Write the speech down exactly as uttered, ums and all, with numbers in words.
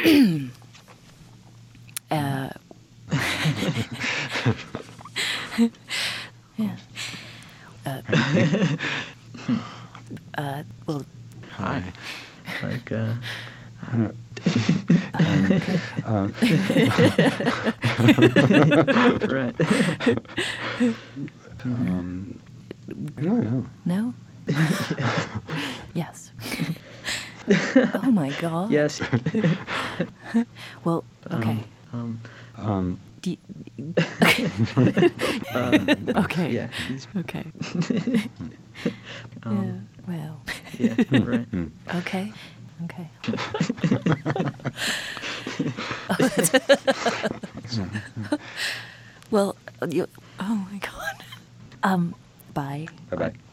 uh, yeah. Uh, uh, well, Hi. Like, uh, Um, um, right. um, I don't know. no? Yes. Oh my god. Yes. Well, okay. Um, Um, Do you- uh, okay. yeah. Okay. Um, Yeah, well. yeah, right. Okay. Okay. Well, you, oh my god. Um, bye. Bye-bye.